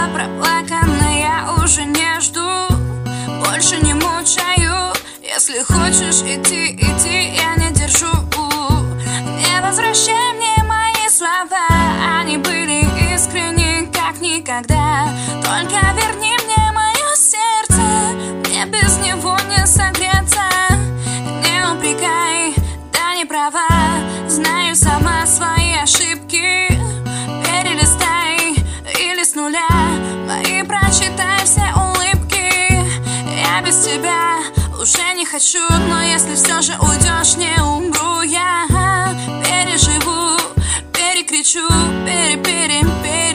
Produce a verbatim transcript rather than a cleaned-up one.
Слова проплаканы, я уже не жду, больше не мучаю. Если хочешь идти, иди, я не держу. Не возвращай мне мои слова, они были искренни, как никогда. Только верни мне мое сердце, мне без него не согреться. Не упрекай, да не права, знаю сама свои ошибки. Перелистай или с нуля мои прочитай все улыбки. Я без тебя уже не хочу, но если все же уйдешь, не умру я. Переживу, перекричу, пере-пере-пере